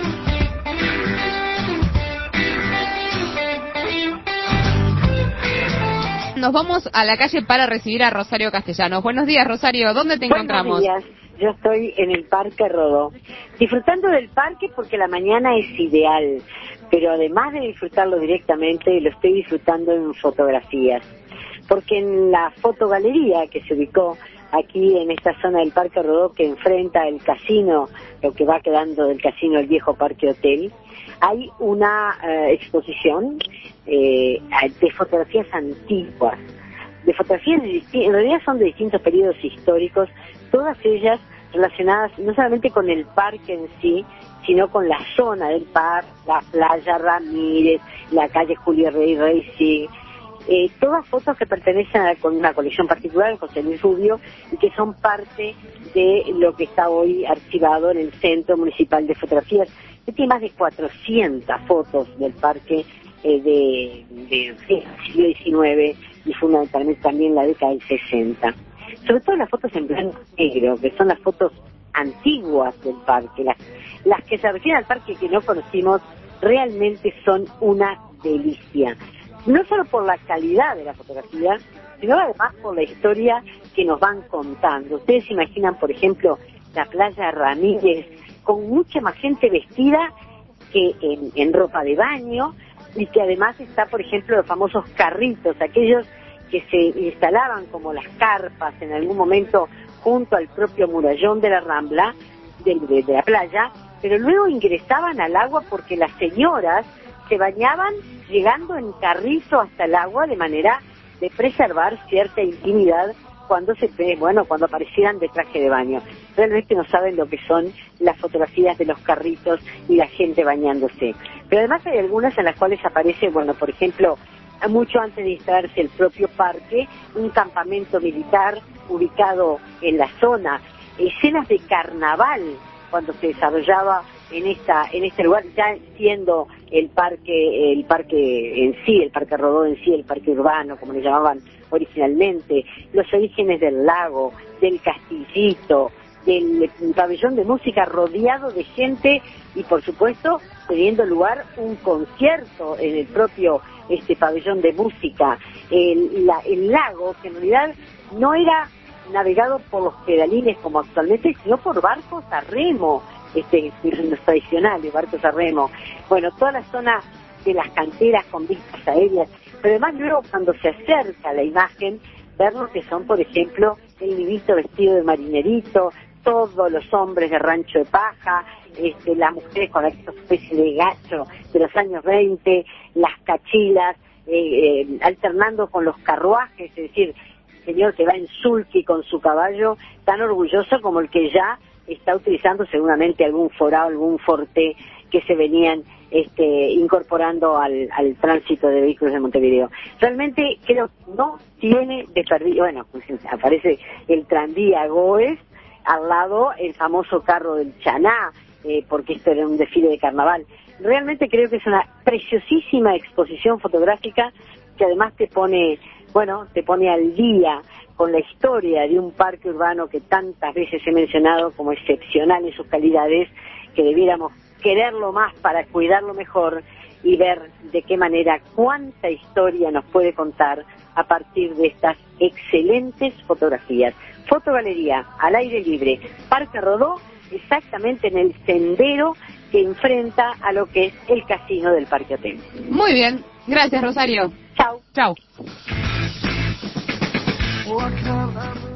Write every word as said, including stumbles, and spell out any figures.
Nos vamos a la calle para recibir a Rosario Castellanos. Buenos días, Rosario. ¿Dónde te encontramos? Buenos días. Yo estoy en el Parque Rodó, disfrutando del parque porque la mañana es ideal, pero además de disfrutarlo directamente, lo estoy disfrutando en fotografías, porque en la fotogalería que se ubicó aquí en esta zona del Parque Rodó, que enfrenta el casino, lo que va quedando del casino, el viejo Parque Hotel, hay una eh, exposición eh, de fotografías antiguas, de fotografías, de en realidad son de distintos periodos históricos, todas ellas relacionadas no solamente con el parque en sí, sino con la zona del parque, la playa Ramírez, la calle Julio Rey Racing, eh, todas fotos que pertenecen a con una colección particular, José Luis Rubio, y que son parte de lo que está hoy archivado en el Centro Municipal de Fotografías. Este tiene más de cuatrocientas fotos del parque eh, de, de, de siglo diecinueve y fundamentalmente también la década del sesenta. Sobre todo las fotos en blanco y negro, que son las fotos antiguas del parque, las, las que se refieren al parque que no conocimos, realmente son una delicia. No solo por la calidad de la fotografía, sino además por la historia que nos van contando. Ustedes se imaginan, por ejemplo, la playa Ramírez, con mucha más gente vestida que en, en ropa de baño, y que además está, por ejemplo, los famosos carritos, aquellos que se instalaban como las carpas en algún momento junto al propio murallón de la Rambla, de, de, de la playa, pero luego ingresaban al agua porque las señoras se bañaban llegando en carrito hasta el agua de manera de preservar cierta intimidad cuando se bueno cuando aparecieran de traje de baño. Realmente no saben lo que son las fotografías de los carritos y la gente bañándose. Pero además hay algunas en las cuales aparece, bueno, por ejemplo, mucho antes de instalarse el propio parque, un campamento militar ubicado en la zona, escenas de carnaval cuando se desarrollaba en esta en este lugar, ya siendo el parque el parque en sí, el Parque Rodó en sí, el parque urbano, como le llamaban originalmente, los orígenes del lago, del castillito, del pabellón de música rodeado de gente y por supuesto teniendo lugar un concierto en el propio este pabellón de música, el, la, el lago que en realidad no era navegado por los pedalines como actualmente, sino por barcos a remo, este, los tradicionales barcos a remo. Bueno, toda la zona de las canteras con vistas aéreas, pero además luego cuando se acerca la imagen, ver lo que son, por ejemplo, el niñito vestido de marinerito, todos los hombres de rancho de paja, este, las mujeres con esta especie de gacho de los años veinte, las cachilas, eh, eh, alternando con los carruajes, es decir, el señor que va en sulky con su caballo, tan orgulloso como el que ya está utilizando seguramente algún forado, algún forte que se venían este, incorporando al, al tránsito de vehículos de Montevideo. Realmente creo que no tiene desperdicio. Bueno, pues aparece el tranvía Goes, al lado el famoso carro del Chaná, eh, porque esto era un desfile de carnaval. Realmente creo que es una preciosísima exposición fotográfica que además te pone, bueno, te pone al día con la historia de un parque urbano que tantas veces he mencionado como excepcional en sus calidades, que debiéramos quererlo más para cuidarlo mejor y ver de qué manera, cuánta historia nos puede contar a partir de estas excelentes fotografías. Fotogalería al aire libre, Parque Rodó, exactamente en el sendero que enfrenta a lo que es el casino del Parque Hotel. Muy bien, gracias Rosario. Chau. Chau.